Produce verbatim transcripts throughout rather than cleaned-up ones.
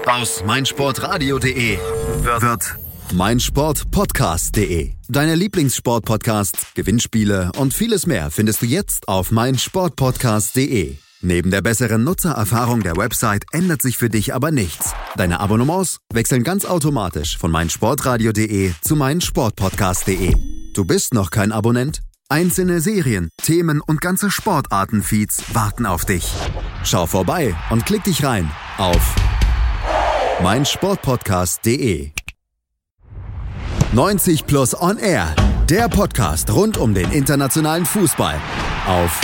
Aus meinsportradio punkt de wird meinsportpodcast punkt de. Deine Lieblingssportpodcasts, Gewinnspiele und vieles mehr findest du jetzt auf meinsportpodcast punkt de. Neben der besseren Nutzererfahrung der Website ändert sich für dich aber nichts. Deine Abonnements wechseln ganz automatisch von meinsportradio punkt de zu meinsportpodcast punkt de. Du bist noch kein Abonnent? Einzelne Serien, Themen und ganze Sportarten-Feeds warten auf dich. Schau vorbei und klick dich rein auf meinsportpodcast punkt de. neunzig Plus On Air, der Podcast rund um den internationalen Fußball auf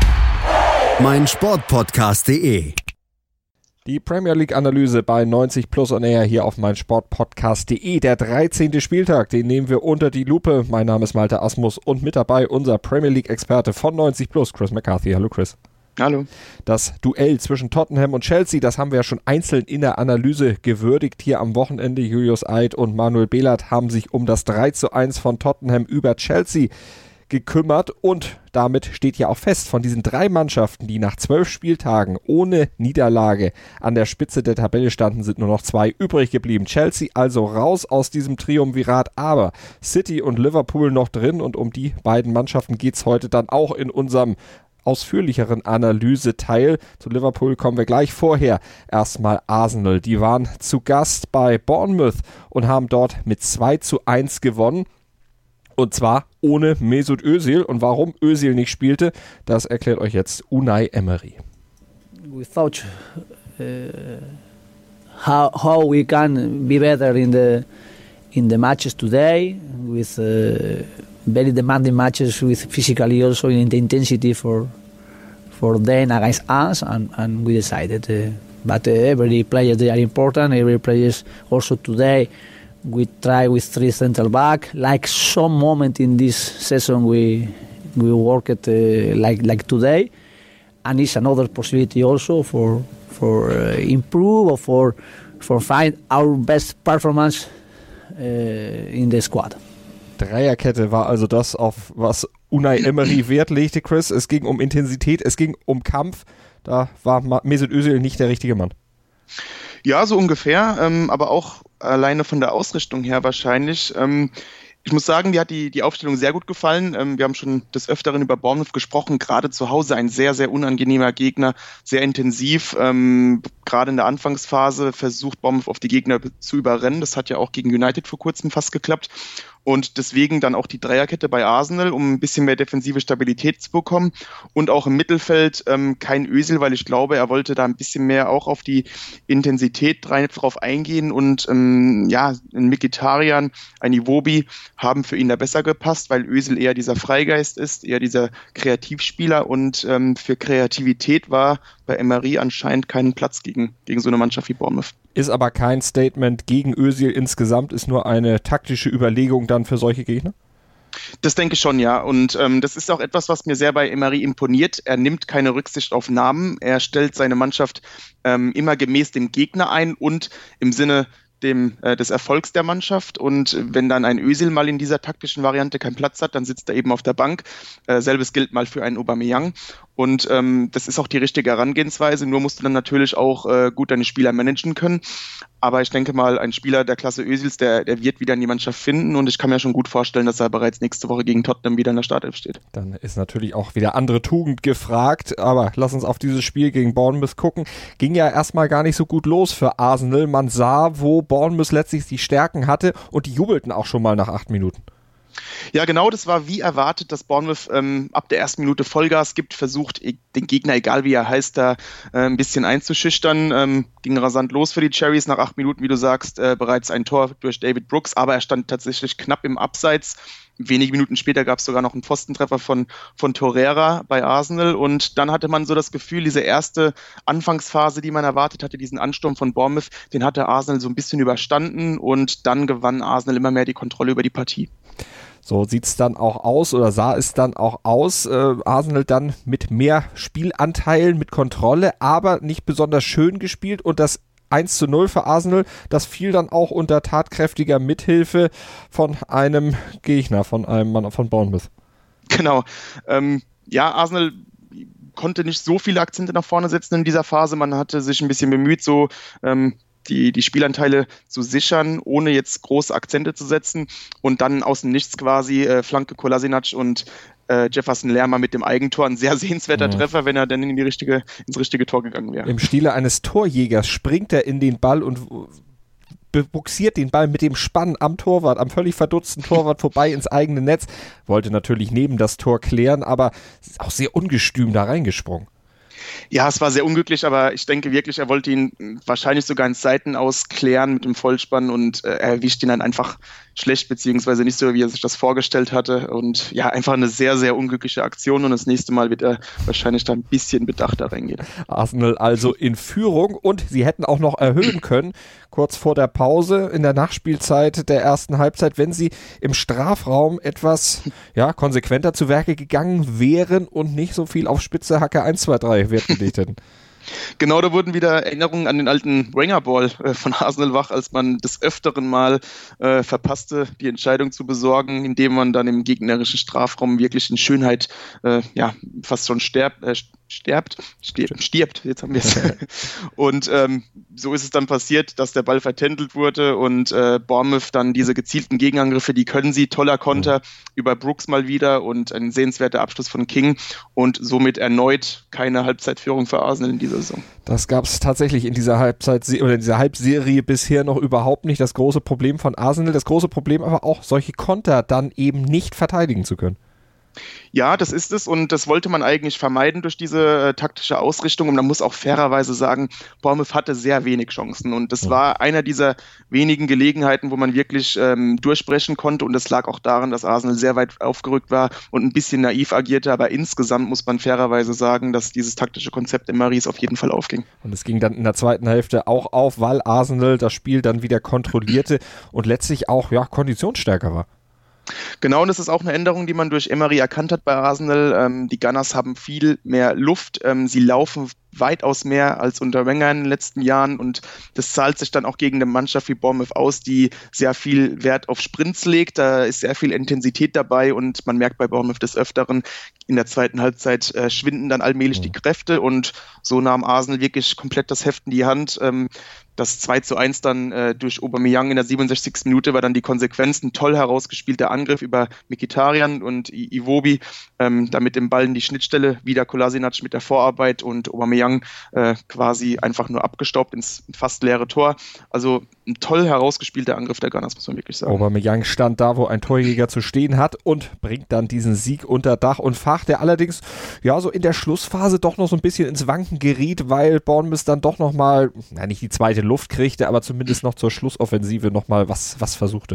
meinsportpodcast punkt de. Die Premier League Analyse bei neunzig Plus On Air hier auf meinsportpodcast punkt de. Der dreizehnte Spieltag, den nehmen wir unter die Lupe. Mein Name ist Malte Asmus und mit dabei unser Premier League Experte von neunzig Plus, Chris McCarthy. Hallo Chris. Hallo. Das Duell zwischen Tottenham und Chelsea, das haben wir ja schon einzeln in der Analyse gewürdigt hier am Wochenende. Julius Eid und Manuel Behlert haben sich um das drei zu eins von Tottenham über Chelsea gekümmert und damit steht ja auch fest, von diesen drei Mannschaften, die nach zwölf Spieltagen ohne Niederlage an der Spitze der Tabelle standen, sind nur noch zwei übrig geblieben. Chelsea also raus aus diesem Triumvirat, aber City und Liverpool noch drin und um die beiden Mannschaften geht es heute dann auch in unserem ausführlicheren Analyseteil. Zu Liverpool kommen wir gleich. Vorher erstmal Arsenal. Die waren zu Gast bei Bournemouth und haben dort mit zwei zu eins gewonnen. Und zwar ohne Mesut Özil. Und warum Özil nicht spielte, das erklärt euch jetzt Unai Emery. We thought uh, how how we can be better in the in the matches today with uh, very demanding matches with physically also in the intensity for for them against us and and we decided uh, but uh, every player they are important. Every players also today. We try with three central back. Like some moment in this season, we we work it uh, like like today, and it's another possibility also for for uh, improve or for for find our best performance uh, in the squad. Dreierkette war also das, auf was Unai Emery Wert legte, Chris. Es ging um Intensität, es ging um Kampf. Da war Mesut Özil nicht der richtige Mann. Ja, so ungefähr, ähm, aber auch alleine von der Ausrichtung her wahrscheinlich. Ähm, ich muss sagen, mir hat die, die Aufstellung sehr gut gefallen. Ähm, wir haben schon des Öfteren über Bournemouth gesprochen, gerade zu Hause ein sehr, sehr unangenehmer Gegner, sehr intensiv. Ähm, gerade in der Anfangsphase versucht Bournemouth auf die Gegner zu überrennen. Das hat ja auch gegen United vor kurzem fast geklappt. Und deswegen dann auch die Dreierkette bei Arsenal, um ein bisschen mehr defensive Stabilität zu bekommen. Und auch im Mittelfeld ähm, kein Özil, weil ich glaube, er wollte da ein bisschen mehr auch auf die Intensität drauf eingehen. Und ähm, ja, ein Mkhitaryan, ein Iwobi haben für ihn da besser gepasst, weil Özil eher dieser Freigeist ist, eher dieser Kreativspieler. Und ähm, für Kreativität war bei Emery anscheinend keinen Platz gegen, gegen so eine Mannschaft wie Bournemouth. Ist aber kein Statement gegen Özil insgesamt, ist nur eine taktische Überlegung dann für solche Gegner? Das denke ich schon, ja. Und ähm, das ist auch etwas, was mir sehr bei Emery imponiert. Er nimmt keine Rücksicht auf Namen. Er stellt seine Mannschaft ähm, immer gemäß dem Gegner ein und im Sinne dem, äh, des Erfolgs der Mannschaft. Und wenn dann ein Özil mal in dieser taktischen Variante keinen Platz hat, dann sitzt er eben auf der Bank. Äh, selbes gilt mal für einen Aubameyang. Und ähm, das ist auch die richtige Herangehensweise. Nur musst du dann natürlich auch äh, gut deine Spieler managen können. Aber ich denke mal, ein Spieler der Klasse Özils, der, der wird wieder in die Mannschaft finden. Und ich kann mir schon gut vorstellen, dass er bereits nächste Woche gegen Tottenham wieder in der Startelf steht. Dann ist natürlich auch wieder andere Tugend gefragt. Aber lass uns auf dieses Spiel gegen Bournemouth gucken. Ging ja erstmal gar nicht so gut los für Arsenal. Man sah, wo Bournemouth letztlich die Stärken hatte. Und die jubelten auch schon mal nach acht Minuten. Ja, genau, das war wie erwartet, dass Bournemouth ähm, ab der ersten Minute Vollgas gibt, versucht den Gegner, egal wie er heißt, da äh, ein bisschen einzuschüchtern. Ähm, ging rasant los für die Cherries, nach acht Minuten, wie du sagst, äh, bereits ein Tor durch David Brooks, aber er stand tatsächlich knapp im Abseits. Wenige Minuten später gab es sogar noch einen Pfostentreffer von, von Torreira bei Arsenal und dann hatte man so das Gefühl, diese erste Anfangsphase, die man erwartet hatte, diesen Ansturm von Bournemouth, den hatte Arsenal so ein bisschen überstanden und dann gewann Arsenal immer mehr die Kontrolle über die Partie. So sieht es dann auch aus oder sah es dann auch aus. Äh, Arsenal dann mit mehr Spielanteilen, mit Kontrolle, aber nicht besonders schön gespielt und das eins zu null für Arsenal, das fiel dann auch unter tatkräftiger Mithilfe von einem Gegner, von einem Mann von Bournemouth. Genau. Ähm, ja, Arsenal konnte nicht so viele Akzente nach vorne setzen in dieser Phase. Man hatte sich ein bisschen bemüht, so ähm, die, die Spielanteile zu sichern, ohne jetzt große Akzente zu setzen und dann aus dem Nichts quasi äh, Flanke Kolasinac und äh, Jefferson Lerma mit dem Eigentor. Ein sehr sehenswerter mhm. Treffer, wenn er dann in die richtige, ins richtige Tor gegangen wäre. Im Stile eines Torjägers springt er in den Ball und buxiert den Ball mit dem Spann am Torwart, am völlig verdutzten Torwart vorbei ins eigene Netz. Wollte natürlich neben das Tor klären, aber ist auch sehr ungestüm da reingesprungen. Ja, es war sehr unglücklich, aber ich denke wirklich, er wollte ihn wahrscheinlich sogar ins Seitenaus klären mit dem Vollspann und äh, er erwischt ihn dann einfach schlecht, beziehungsweise nicht so, wie er sich das vorgestellt hatte. Und ja, einfach eine sehr, sehr unglückliche Aktion und das nächste Mal wird er wahrscheinlich da ein bisschen bedachter reingehen. Arsenal also in Führung und sie hätten auch noch erhöhen können, kurz vor der Pause in der Nachspielzeit der ersten Halbzeit, wenn sie im Strafraum etwas ja, konsequenter zu Werke gegangen wären und nicht so viel auf Spitze Hacke eins, zwei, drei Wert gelegt hätten. Genau, da wurden wieder Erinnerungen an den alten Wenger-Ball äh, von Arsenal wach, als man des Öfteren mal äh, verpasste, die Entscheidung zu besorgen, indem man dann im gegnerischen Strafraum wirklich in Schönheit äh, ja fast schon sterbt, äh, sterbt, stirbt, stirbt, jetzt haben wir es. Und ähm, so ist es dann passiert, dass der Ball vertändelt wurde und äh, Bournemouth dann diese gezielten Gegenangriffe, die können sie, toller Konter mhm. über Brooks mal wieder und ein sehenswerter Abschluss von King und somit erneut keine Halbzeitführung für Arsenal in dieser Saison. Das gab es tatsächlich in dieser Halbzeit oder in dieser Halbserie bisher noch überhaupt nicht. Das große Problem von Arsenal, das große Problem aber auch, solche Konter dann eben nicht verteidigen zu können. Ja, das ist es und das wollte man eigentlich vermeiden durch diese äh, taktische Ausrichtung und man muss auch fairerweise sagen, Bournemouth hatte sehr wenig Chancen und das ja. war einer dieser wenigen Gelegenheiten, wo man wirklich ähm, durchbrechen konnte und das lag auch daran, dass Arsenal sehr weit aufgerückt war und ein bisschen naiv agierte, aber insgesamt muss man fairerweise sagen, dass dieses taktische Konzept in Maries auf jeden Fall aufging. Und es ging dann in der zweiten Hälfte auch auf, weil Arsenal das Spiel dann wieder kontrollierte und letztlich auch ja, konditionsstärker war. Genau, und das ist auch eine Änderung, die man durch Emery erkannt hat bei Arsenal. Ähm, die Gunners haben viel mehr Luft, ähm, sie laufen weitaus mehr als unter Wenger in den letzten Jahren und das zahlt sich dann auch gegen eine Mannschaft wie Bournemouth aus, die sehr viel Wert auf Sprints legt, da ist sehr viel Intensität dabei und man merkt bei Bournemouth des Öfteren, in der zweiten Halbzeit äh, schwinden dann allmählich mhm. die Kräfte und so nahm Arsenal wirklich komplett das Heft in die Hand. Ähm, Das zwei zu eins dann äh, durch Aubameyang in der siebenundsechzigsten Minute war dann die Konsequenz, ein toll herausgespielter Angriff über Mkhitaryan und I- Iwobi, ähm, damit im Ball in die Schnittstelle, wieder Kolasinac mit der Vorarbeit und Aubameyang äh, quasi einfach nur abgestaubt ins fast leere Tor. Also ein toll herausgespielter Angriff der Gunners, muss man wirklich sagen. Aubameyang stand da, wo ein Torjäger zu stehen hat und bringt dann diesen Sieg unter Dach und Fach, der allerdings ja so in der Schlussphase doch noch so ein bisschen ins Wanken geriet, weil Bournemouth dann doch nochmal, na nicht die zweite Luft kriegte, aber zumindest noch zur Schlussoffensive nochmal was, was versuchte.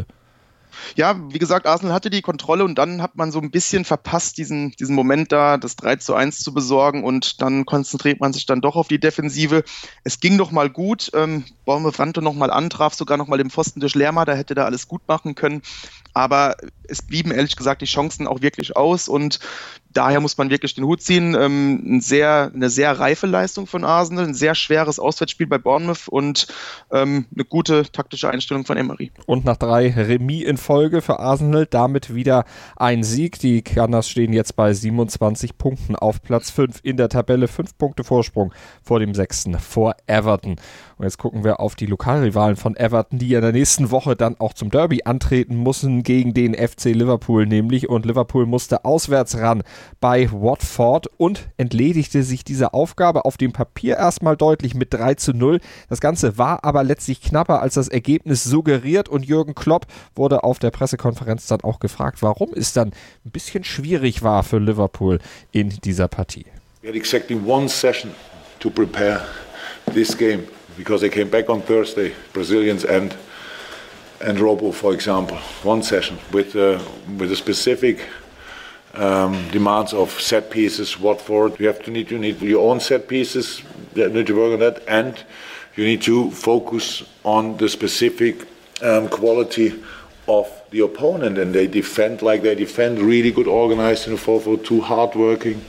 Ja, wie gesagt, Arsenal hatte die Kontrolle und dann hat man so ein bisschen verpasst, diesen, diesen Moment da, das drei zu eins zu besorgen und dann konzentriert man sich dann doch auf die Defensive. Es ging noch mal gut, ähm, Bournemouth rannte noch mal an, traf sogar noch mal den Pfosten durch Lerma, da hätte da alles gut machen können, aber es blieben ehrlich gesagt die Chancen auch wirklich aus und daher muss man wirklich den Hut ziehen. Ähm, ein sehr, eine sehr reife Leistung von Arsenal, ein sehr schweres Auswärtsspiel bei Bournemouth und ähm, eine gute taktische Einstellung von Emery. Und nach drei Remis in Folge für Arsenal damit wieder ein Sieg. Die Gunners stehen jetzt bei siebenundzwanzig Punkten auf Platz fünf in der Tabelle. Fünf Punkte Vorsprung vor dem sechsten, vor Everton. Und jetzt gucken wir auf die Lokalrivalen von Everton, die in der nächsten Woche dann auch zum Derby antreten müssen gegen den F C Liverpool nämlich. Und Liverpool musste auswärts ran bei Watford und entledigte sich dieser Aufgabe auf dem Papier erstmal deutlich mit drei zu null. Das Ganze war aber letztlich knapper, als das Ergebnis suggeriert und Jürgen Klopp wurde auf der Pressekonferenz dann auch gefragt, warum es dann ein bisschen schwierig war für Liverpool in dieser Partie. We had exactly one session to prepare this game because they came back on Thursday, Brazilians and and Robo, for example, one session with uh, with a specific Um, demands of set pieces. Watford, you have to need you need your own set pieces. You need to work on that, and you need to focus on the specific um, quality of the opponent. And they defend like they defend, really good organized in the four four two, hardworking.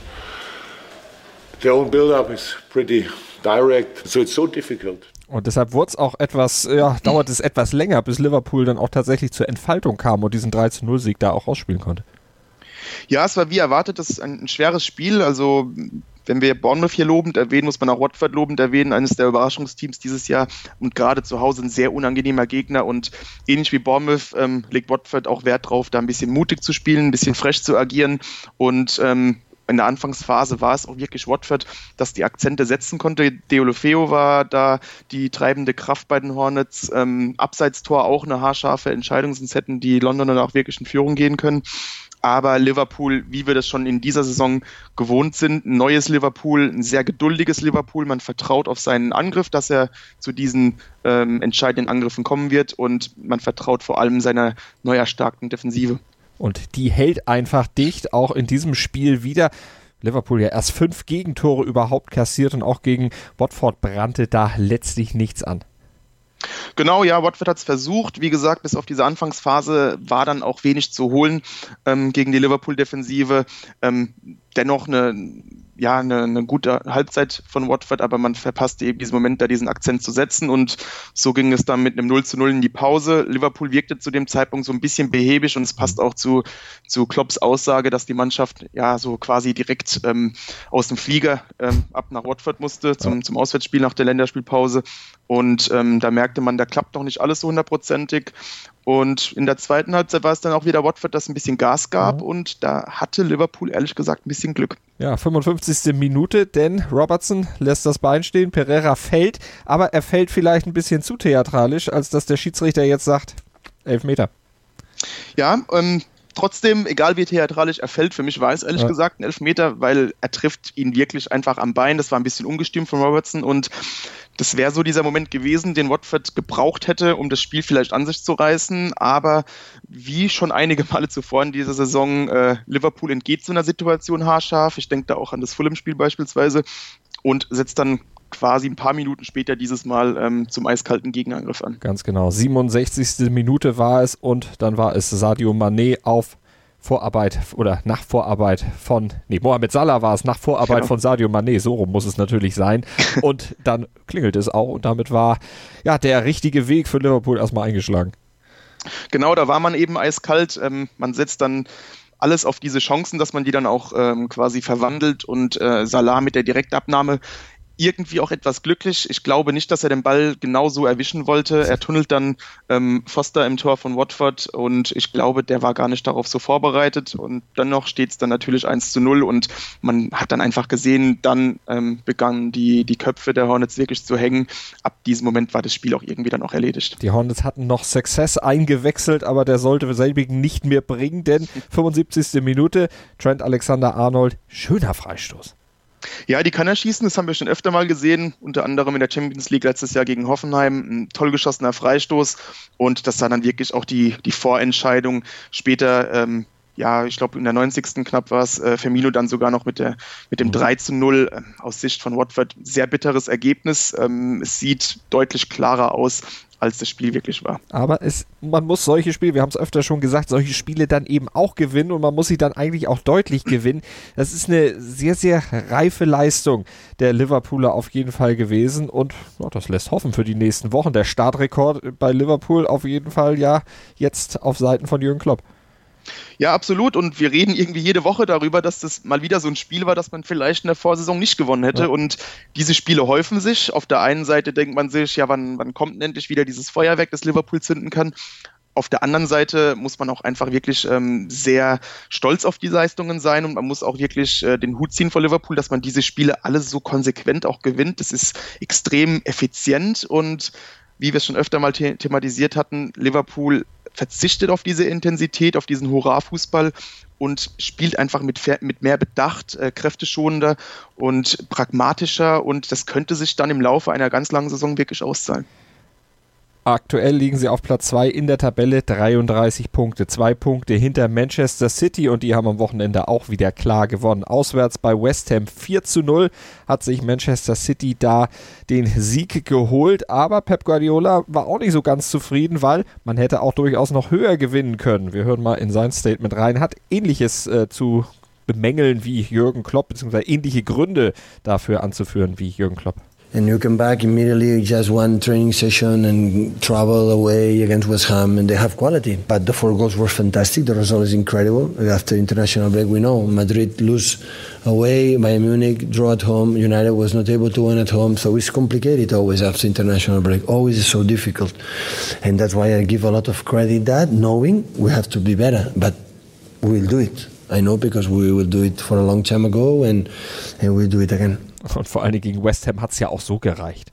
Their own build-up is pretty direct, so it's so difficult. Und deshalb wurde es auch etwas, ja, dauert es etwas länger, bis Liverpool dann auch tatsächlich zur Entfaltung kam und diesen drei zu null Sieg da auch ausspielen konnte. Ja, es war wie erwartet, das ist ein, ein schweres Spiel, also wenn wir Bournemouth hier lobend erwähnen, muss man auch Watford lobend erwähnen, eines der Überraschungsteams dieses Jahr und gerade zu Hause ein sehr unangenehmer Gegner und ähnlich wie Bournemouth ähm, legt Watford auch Wert drauf, da ein bisschen mutig zu spielen, ein bisschen frech zu agieren und ähm, in der Anfangsphase war es auch wirklich Watford, das die Akzente setzen konnte. Deulofeu war da die treibende Kraft bei den Hornets. Ähm, Abseitstor auch eine haarscharfe Entscheidung, sonst hätten die Londoner auch wirklich in Führung gehen können. Aber Liverpool, wie wir das schon in dieser Saison gewohnt sind, ein neues Liverpool, ein sehr geduldiges Liverpool. Man vertraut auf seinen Angriff, dass er zu diesen ähm, entscheidenden Angriffen kommen wird und man vertraut vor allem seiner neu erstarkten Defensive. Und die hält einfach dicht, auch in diesem Spiel wieder. Liverpool ja erst fünf Gegentore überhaupt kassiert und auch gegen Watford brannte da letztlich nichts an. Genau, ja, Watford hat es versucht. Wie gesagt, bis auf diese Anfangsphase war dann auch wenig zu holen ähm, gegen die Liverpool-Defensive. Ähm, dennoch eine, ja, eine, eine gute Halbzeit von Watford, aber man verpasste eben diesen Moment, da diesen Akzent zu setzen und so ging es dann mit einem null zu null in die Pause. Liverpool wirkte zu dem Zeitpunkt so ein bisschen behäbig und es passt auch zu, zu Klopps Aussage, dass die Mannschaft ja so quasi direkt ähm, aus dem Flieger ähm, ab nach Watford musste zum, ja. zum Auswärtsspiel nach der Länderspielpause und ähm, da merkte man, da klappt noch nicht alles so hundertprozentig. Und in der zweiten Halbzeit war es dann auch wieder Watford, das ein bisschen Gas gab, ja. Und da hatte Liverpool ehrlich gesagt ein bisschen Glück. Ja, fünfundfünfzigste Minute, denn Robertson lässt das Bein stehen, Pereira fällt, aber er fällt vielleicht ein bisschen zu theatralisch, als dass der Schiedsrichter jetzt sagt, Elfmeter. Ja, ähm, trotzdem, egal wie theatralisch er fällt, für mich war es ehrlich ja. gesagt ein Elfmeter, weil er trifft ihn wirklich einfach am Bein, das war ein bisschen ungestüm von Robertson und das wäre so dieser Moment gewesen, den Watford gebraucht hätte, um das Spiel vielleicht an sich zu reißen. Aber wie schon einige Male zuvor in dieser Saison, äh, Liverpool entgeht so einer Situation haarscharf. Ich denke da auch an das Fulham-Spiel beispielsweise und setzt dann quasi ein paar Minuten später dieses Mal ähm, zum eiskalten Gegenangriff an. Ganz genau. siebenundsechzigste Minute war es und dann war es Sadio Mané auf Vorarbeit oder nach Vorarbeit von, nee, Mohamed Salah war es, nach Vorarbeit genau. von Sadio Mané, so rum muss es natürlich sein. Und dann klingelt es auch und damit war ja der richtige Weg für Liverpool erstmal eingeschlagen. Genau, da war man eben eiskalt. Ähm, man setzt dann alles auf diese Chancen, dass man die dann auch ähm, quasi verwandelt und äh, Salah mit der Direktabnahme irgendwie auch etwas glücklich. Ich glaube nicht, dass er den Ball genau so erwischen wollte. Er tunnelt dann ähm, Foster im Tor von Watford und ich glaube, der war gar nicht darauf so vorbereitet und dennoch steht es dann natürlich eins zu null und man hat dann einfach gesehen, dann ähm, begannen die, die Köpfe der Hornets wirklich zu hängen. Ab diesem Moment war das Spiel auch irgendwie dann auch erledigt. Die Hornets hatten noch Success eingewechselt, aber der sollte selbigen nicht mehr bringen, denn fünfundsiebzigste Minute, Trent Alexander-Arnold, schöner Freistoß. Ja, die kann er schießen, das haben wir schon öfter mal gesehen, unter anderem in der Champions League letztes Jahr gegen Hoffenheim, ein toll geschossener Freistoß und das war dann wirklich auch die, die Vorentscheidung später, ähm, ja, ich glaube in der neunzigsten knapp war es, äh, Firmino dann sogar noch mit, der, mit dem drei zu null äh, aus Sicht von Watford, sehr bitteres Ergebnis, ähm, es sieht deutlich klarer aus, als das Spiel wirklich war. Aber es, man muss solche Spiele, wir haben es öfter schon gesagt, solche Spiele dann eben auch gewinnen und man muss sie dann eigentlich auch deutlich gewinnen. Das ist eine sehr, sehr reife Leistung der Liverpooler auf jeden Fall gewesen und ja, das lässt hoffen für die nächsten Wochen. Der Startrekord bei Liverpool auf jeden Fall ja jetzt auf Seiten von Jürgen Klopp. Ja, absolut. Und wir reden irgendwie jede Woche darüber, dass das mal wieder so ein Spiel war, das man vielleicht in der Vorsaison nicht gewonnen hätte. Ja. Und diese Spiele häufen sich. Auf der einen Seite denkt man sich, ja, wann, wann kommt denn endlich wieder dieses Feuerwerk, das Liverpool zünden kann? Auf der anderen Seite muss man auch einfach wirklich ähm, sehr stolz auf die Leistungen sein und man muss auch wirklich äh, den Hut ziehen vor Liverpool, dass man diese Spiele alle so konsequent auch gewinnt. Das ist extrem effizient und wie wir es schon öfter mal the- thematisiert hatten, Liverpool verzichtet auf diese Intensität, auf diesen Hurra-Fußball und spielt einfach mit, mit mehr Bedacht, äh, kräfteschonender und pragmatischer und das könnte sich dann im Laufe einer ganz langen Saison wirklich auszahlen. Aktuell liegen sie auf Platz zwei in der Tabelle, dreiunddreißig Punkte, zwei Punkte hinter Manchester City und die haben am Wochenende auch wieder klar gewonnen. Auswärts bei West Ham vier zu null hat sich Manchester City da den Sieg geholt, aber Pep Guardiola war auch nicht so ganz zufrieden, weil man hätte auch durchaus noch höher gewinnen können. Wir hören mal in sein Statement rein, hat Ähnliches äh, zu bemängeln wie Jürgen Klopp, beziehungsweise ähnliche Gründe dafür anzuführen wie Jürgen Klopp. And you come back immediately, just one training session and travel away against West Ham, and they have quality. But the four goals were fantastic. The result is incredible. After international break, we know Madrid lose away, Bayern Munich draw at home, United was not able to win at home. So it's complicated always after international break. Always is so difficult. And that's why I give a lot of credit that, knowing we have to be better. But we will do it. I know, because we will do it for a long time ago, and, and we'll do it again. Und vor allen Dingen gegen West Ham hat es ja auch so gereicht.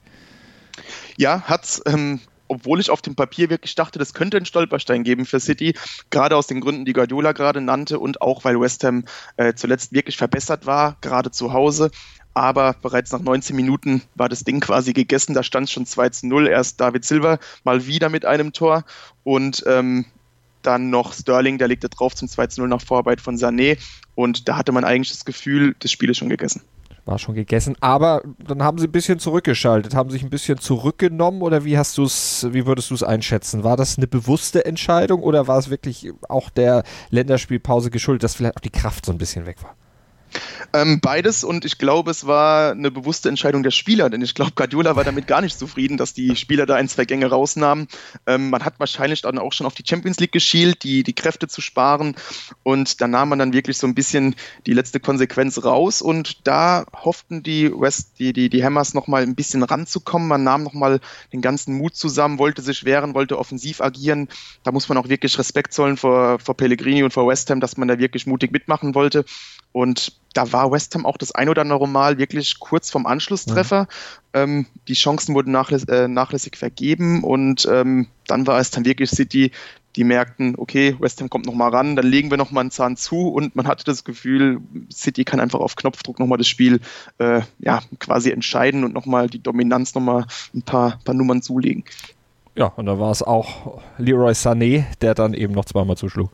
Ja, hat's, ähm, obwohl ich auf dem Papier wirklich dachte, das könnte einen Stolperstein geben für City, gerade aus den Gründen, die Guardiola gerade nannte und auch, weil West Ham äh, zuletzt wirklich verbessert war, gerade zu Hause. Aber bereits nach neunzehn Minuten war das Ding quasi gegessen, da stand es schon zwei zu null, erst David Silva mal wieder mit einem Tor und ähm, dann noch Sterling, der legte drauf zum zwei zu null nach Vorarbeit von Sané und da hatte man eigentlich das Gefühl, das Spiel ist schon gegessen. War schon gegessen, aber dann haben sie ein bisschen zurückgeschaltet, haben sich ein bisschen zurückgenommen, oder wie hast du es, wie würdest du es einschätzen? War das eine bewusste Entscheidung oder war es wirklich auch der Länderspielpause geschuldet, dass vielleicht auch die Kraft so ein bisschen weg war? Ähm, beides, und ich glaube, es war eine bewusste Entscheidung der Spieler, denn ich glaube, Guardiola war damit gar nicht zufrieden, dass die Spieler da ein, zwei Gänge rausnahmen. Ähm, man hat wahrscheinlich dann auch schon auf die Champions League geschielt, die, die Kräfte zu sparen, und da nahm man dann wirklich so ein bisschen die letzte Konsequenz raus, und da hofften die West, die, die, die Hammers nochmal ein bisschen ranzukommen. Man nahm nochmal den ganzen Mut zusammen, wollte sich wehren, wollte offensiv agieren. Da muss man auch wirklich Respekt zollen vor, vor Pellegrini und vor West Ham, dass man da wirklich mutig mitmachen wollte. Und da war West Ham auch das ein oder andere Mal wirklich kurz vorm Anschlusstreffer. Mhm. Ähm, die Chancen wurden nachläss- äh, nachlässig vergeben, und ähm, dann war es dann wirklich City, die merkten, okay, West Ham kommt nochmal ran, dann legen wir nochmal einen Zahn zu, und man hatte das Gefühl, City kann einfach auf Knopfdruck nochmal das Spiel äh, ja, quasi entscheiden und nochmal die Dominanz nochmal ein paar, paar Nummern zulegen. Ja, und da war es auch Leroy Sané, der dann eben noch zweimal zuschlug.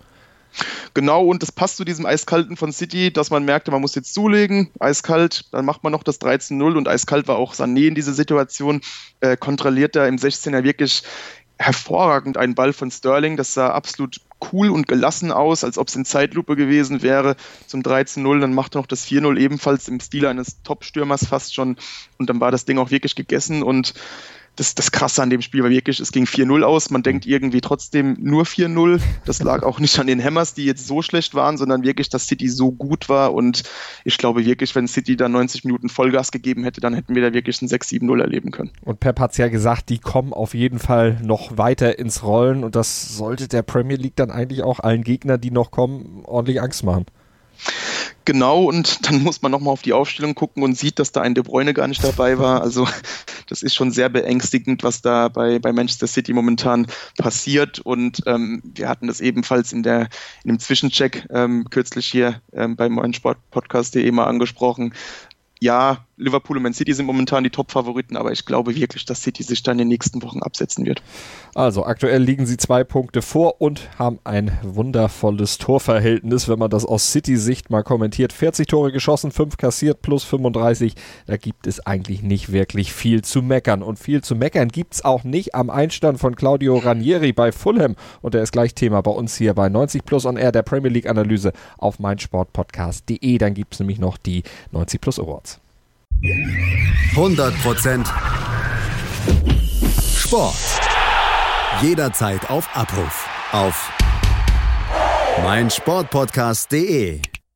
Genau, und das passt zu diesem Eiskalten von City, dass man merkte, man muss jetzt zulegen, eiskalt, dann macht man noch das drei zu null, und eiskalt war auch Sané in dieser Situation, äh, kontrolliert da im sechzehner wirklich hervorragend einen Ball von Sterling, das sah absolut cool und gelassen aus, als ob es in Zeitlupe gewesen wäre, zum drei zu null, dann macht er noch das vier null ebenfalls im Stil eines Top-Stürmers fast schon, und dann war das Ding auch wirklich gegessen. Und Das, das Krasse an dem Spiel war wirklich, es ging vier null aus, man denkt irgendwie trotzdem nur vier null, das lag auch nicht an den Hammers, die jetzt so schlecht waren, sondern wirklich, dass City so gut war, und ich glaube wirklich, wenn City da neunzig Minuten Vollgas gegeben hätte, dann hätten wir da wirklich ein sechs sieben null erleben können. Und Pep hat es ja gesagt, die kommen auf jeden Fall noch weiter ins Rollen, und das sollte der Premier League dann eigentlich auch allen Gegnern, die noch kommen, ordentlich Angst machen. Genau, und dann muss man nochmal auf die Aufstellung gucken und sieht, dass da ein De Bruyne gar nicht dabei war. Also das ist schon sehr beängstigend, was da bei, bei Manchester City momentan passiert. Und ähm, wir hatten das ebenfalls in, der, in dem Zwischencheck ähm, kürzlich hier ähm, beim meinsportpodcast punkt de mal angesprochen. Ja, Liverpool und Man City sind momentan die Top-Favoriten, aber ich glaube wirklich, dass City sich dann in den nächsten Wochen absetzen wird. Also aktuell liegen sie zwei Punkte vor und haben ein wundervolles Torverhältnis, wenn man das aus City-Sicht mal kommentiert. vierzig Tore geschossen, fünf kassiert, plus fünfunddreißig. Da gibt es eigentlich nicht wirklich viel zu meckern. Und viel zu meckern gibt es auch nicht am Einstand von Claudio Ranieri bei Fulham. Und der ist gleich Thema bei uns hier bei neunzig Plus on Air, der Premier League-Analyse auf meinsportpodcast punkt de. Dann gibt es nämlich noch die neunzig Plus Awards. hundert Prozent Sport. Jederzeit auf Abruf. Auf meinsportpodcast punkt de.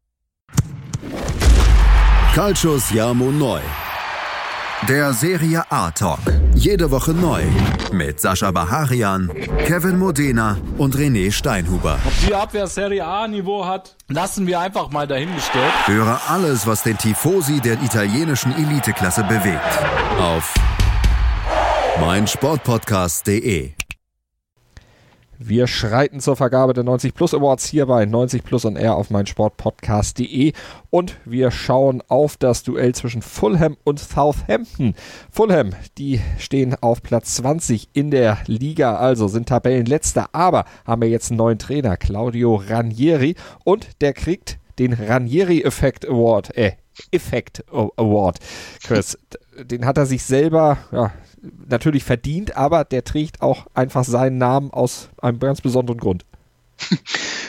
Calcius Siamo Neu. Der Serie A Talk. Jede Woche neu. Mit Sascha Baharian, Kevin Modena und René Steinhuber. Ob die Abwehr Serie A-Niveau hat, lassen wir einfach mal dahingestellt. Höre alles, was den Tifosi der italienischen Eliteklasse bewegt. Auf meinsportpodcast punkt de. Wir schreiten zur Vergabe der neunzig Plus Awards hier bei neunzig Plus on Air auf meinsportpodcast punkt de, und wir schauen auf das Duell zwischen Fulham und Southampton. Fulham, die stehen auf Platz zwanzig in der Liga, also sind Tabellenletzter, aber haben wir jetzt einen neuen Trainer, Claudio Ranieri, und der kriegt den Ranieri-Effekt Award, äh, Effekt Award, Chris. Den hat er sich selber, ja, natürlich verdient, aber der trägt auch einfach seinen Namen aus einem ganz besonderen Grund.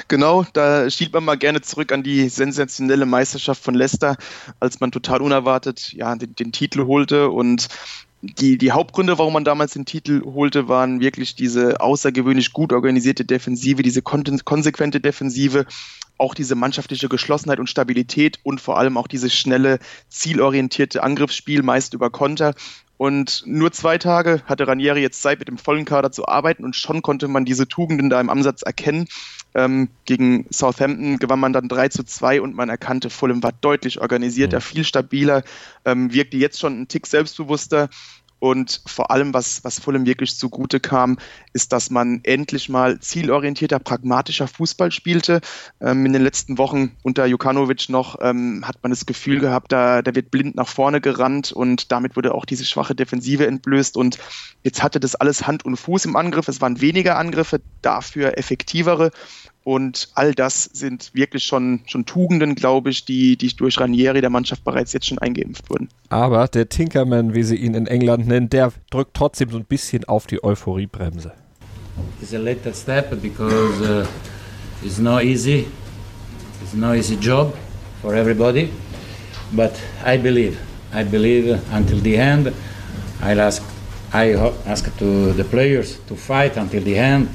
Genau, da schielt man mal gerne zurück an die sensationelle Meisterschaft von Leicester, als man total unerwartet ja, den, den Titel holte. Und die, die Hauptgründe, warum man damals den Titel holte, waren wirklich diese außergewöhnlich gut organisierte Defensive, diese kon- konsequente Defensive, auch diese mannschaftliche Geschlossenheit und Stabilität und vor allem auch dieses schnelle, zielorientierte Angriffsspiel, meist über Konter. Und nur zwei Tage hatte Ranieri jetzt Zeit, mit dem vollen Kader zu arbeiten und schon konnte man diese Tugenden da im Ansatz erkennen. Ähm, gegen Southampton gewann man dann drei zu zwei und man erkannte, Fulham war deutlich organisierter, viel stabiler, ähm, wirkte jetzt schon einen Tick selbstbewusster. Und vor allem, was, was Fulham wirklich zugute kam, ist, dass man endlich mal zielorientierter, pragmatischer Fußball spielte. Ähm, in den letzten Wochen unter Jukanovic noch ähm, hat man das Gefühl gehabt, da, da wird blind nach vorne gerannt und damit wurde auch diese schwache Defensive entblößt. Und jetzt hatte das alles Hand und Fuß im Angriff. Es waren weniger Angriffe, dafür effektivere. Und all das sind wirklich schon, schon Tugenden, glaube ich, die, die durch Ranieri der Mannschaft bereits jetzt schon eingeimpft wurden. Aber der Tinkerman, wie sie ihn in England nennen, der drückt trotzdem so ein bisschen auf die Euphoriebremse. It's a later step because uh, it's not easy. It's no easy job for everybody. But I believe, I believe until the end. I'll ask, I ask to the players to fight until the end.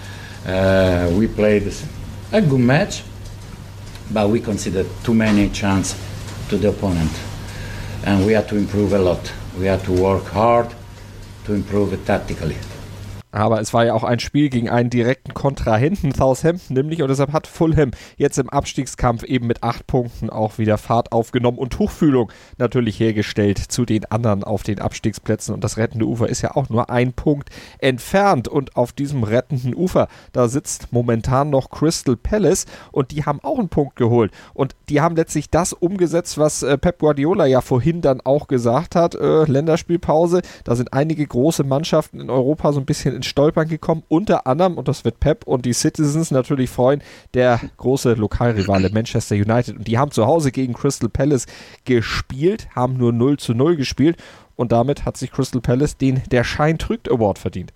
Uh, we played a good match, but we considered too many chances to the opponent, and we had to improve a lot. We had to work hard to improve it tactically. Aber es war ja auch ein Spiel gegen einen direkten Kontrahenten, Southampton nämlich, und deshalb hat Fulham jetzt im Abstiegskampf eben mit acht Punkten auch wieder Fahrt aufgenommen und Tuchfühlung natürlich hergestellt zu den anderen auf den Abstiegsplätzen. Und das rettende Ufer ist ja auch nur ein Punkt entfernt. Und auf diesem rettenden Ufer, da sitzt momentan noch Crystal Palace und die haben auch einen Punkt geholt. Und die haben letztlich das umgesetzt, was äh, Pep Guardiola ja vorhin dann auch gesagt hat, äh, Länderspielpause. Da sind einige große Mannschaften in Europa so ein bisschen in Stolpern gekommen, unter anderem, und das wird Pep und die Citizens natürlich freuen, der große Lokalrivale Manchester United. Und die haben zu Hause gegen Crystal Palace gespielt, haben nur null zu null gespielt und damit hat sich Crystal Palace den Der Schein trügt Award verdient.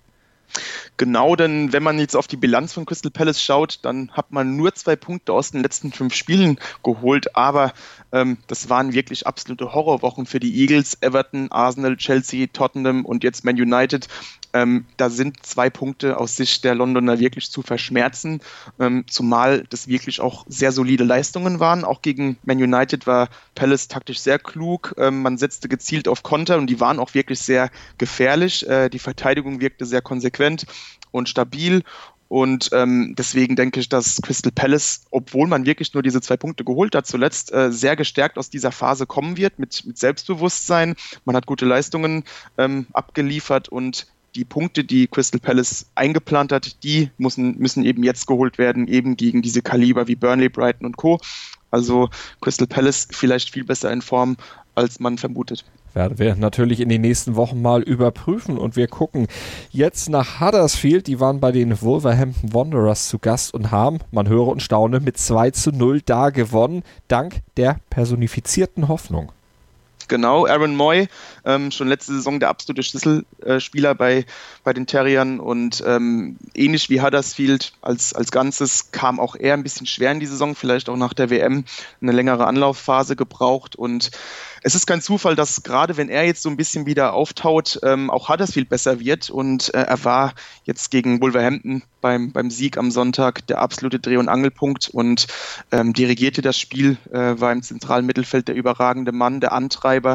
Genau, denn wenn man jetzt auf die Bilanz von Crystal Palace schaut, dann hat man nur zwei Punkte aus den letzten fünf Spielen geholt, aber ähm, das waren wirklich absolute Horrorwochen für die Eagles, Everton, Arsenal, Chelsea, Tottenham und jetzt Man United. Ähm, da sind zwei Punkte aus Sicht der Londoner wirklich zu verschmerzen, ähm, zumal das wirklich auch sehr solide Leistungen waren. Auch gegen Man United war Palace taktisch sehr klug, ähm, man setzte gezielt auf Konter und die waren auch wirklich sehr gefährlich. Äh, die Verteidigung wirkte sehr konsequent und stabil. Und ähm, deswegen denke ich, dass Crystal Palace, obwohl man wirklich nur diese zwei Punkte geholt hat zuletzt, äh, sehr gestärkt aus dieser Phase kommen wird, mit, mit Selbstbewusstsein. Man hat gute Leistungen ähm, abgeliefert und die Punkte, die Crystal Palace eingeplant hat, die müssen, müssen eben jetzt geholt werden, eben gegen diese Kaliber wie Burnley, Brighton und Co. Also Crystal Palace vielleicht viel besser in Form, als man vermutet. Werden wir natürlich in den nächsten Wochen mal überprüfen und wir gucken jetzt nach Huddersfield. Die waren bei den Wolverhampton Wanderers zu Gast und haben, man höre und staune, mit zwei zu null da gewonnen, dank der personifizierten Hoffnung. Genau, Aaron Moy, ähm, schon letzte Saison der absolute Schlüsselspieler äh, bei, bei den Terriern und ähm, ähnlich wie Huddersfield als, als Ganzes kam auch er ein bisschen schwer in die Saison, vielleicht auch nach der W M eine längere Anlaufphase gebraucht und es ist kein Zufall, dass gerade wenn er jetzt so ein bisschen wieder auftaut, ähm, auch Huddersfield besser wird und äh, er war jetzt gegen Wolverhampton beim, beim Sieg am Sonntag der absolute Dreh- und Angelpunkt und ähm, dirigierte das Spiel, äh, war im zentralen Mittelfeld der überragende Mann, der Antreiber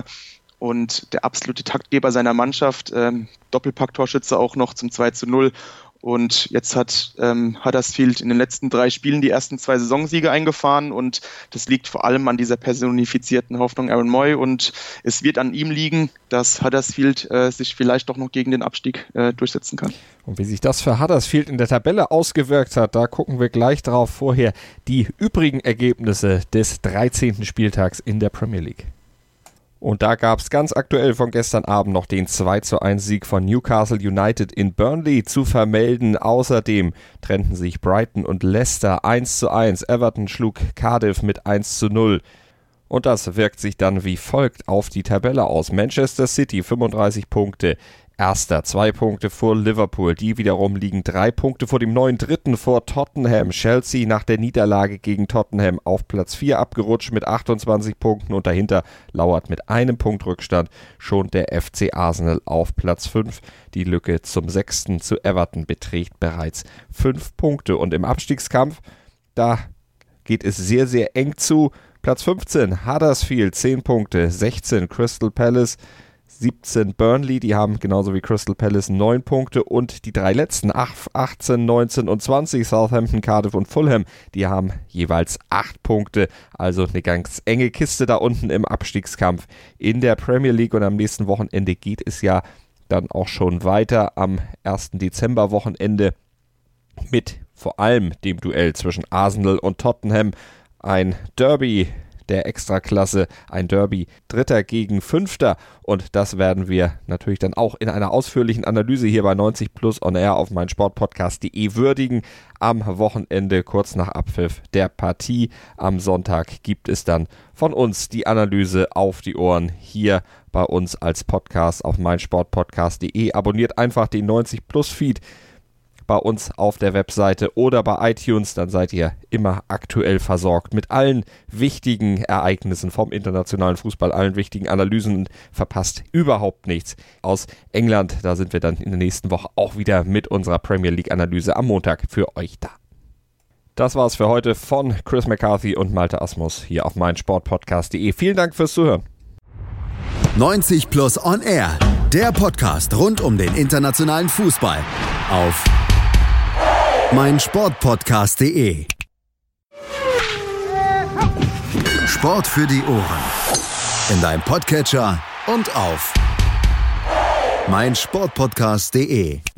und der absolute Taktgeber seiner Mannschaft, ähm, Doppelpack-Torschütze auch noch zum zwei zu null. Und jetzt hat ähm, Huddersfield in den letzten drei Spielen die ersten zwei Saisonsiege eingefahren und das liegt vor allem an dieser personifizierten Hoffnung Aaron Moy und es wird an ihm liegen, dass Huddersfield äh, sich vielleicht doch noch gegen den Abstieg äh, durchsetzen kann. Und wie sich das für Huddersfield in der Tabelle ausgewirkt hat, da gucken wir gleich drauf. Vorher die übrigen Ergebnisse des dreizehnten Spieltags in der Premier League. Und da gab es ganz aktuell von gestern Abend noch den zwei zu eins Sieg von Newcastle United in Burnley zu vermelden. Außerdem trennten sich Brighton und Leicester eins zu eins. Everton schlug Cardiff mit eins zu null. Und das wirkt sich dann wie folgt auf die Tabelle aus. Manchester City fünfunddreißig Punkte, Erster, zwei Punkte vor Liverpool. Die wiederum liegen drei Punkte vor dem neuen Dritten, vor Tottenham. Chelsea nach der Niederlage gegen Tottenham auf Platz vier abgerutscht mit achtundzwanzig Punkten und dahinter lauert mit einem Punkt Rückstand schon der F C Arsenal auf Platz fünf. Die Lücke zum Sechsten zu Everton beträgt bereits fünf Punkte und im Abstiegskampf, da geht es sehr, sehr eng zu. Platz fünfzehn, Huddersfield, zehn Punkte, sechzehn Crystal Palace, siebzehn Burnley, die haben genauso wie Crystal Palace neun Punkte und die drei letzten, achtzehn, neunzehn und zwanzig, Southampton, Cardiff und Fulham, die haben jeweils acht Punkte, also eine ganz enge Kiste da unten im Abstiegskampf in der Premier League und am nächsten Wochenende geht es ja dann auch schon weiter am ersten Dezember-Wochenende mit vor allem dem Duell zwischen Arsenal und Tottenham, ein Derby der Extraklasse, ein Derby Dritter gegen Fünfter und das werden wir natürlich dann auch in einer ausführlichen Analyse hier bei neunzig Plus On Air auf meinsportpodcast punkt de würdigen. Am Wochenende kurz nach Abpfiff der Partie am Sonntag gibt es dann von uns die Analyse auf die Ohren hier bei uns als Podcast auf meinsportpodcast punkt de. Abonniert einfach den neunzig Plus Feed bei uns auf der Webseite oder bei iTunes, dann seid ihr immer aktuell versorgt mit allen wichtigen Ereignissen vom internationalen Fußball, allen wichtigen Analysen und verpasst überhaupt nichts aus England. Da sind wir dann in der nächsten Woche auch wieder mit unserer Premier League Analyse am Montag für euch da. Das war's für heute von Chris McCarthy und Malte Asmus hier auf meinsportpodcast punkt de. Vielen Dank fürs Zuhören. neunzig Plus On Air, der Podcast rund um den internationalen Fußball auf meinsportpodcast punkt de. Sport für die Ohren. In deinem Podcatcher und auf meinsportpodcast punkt de.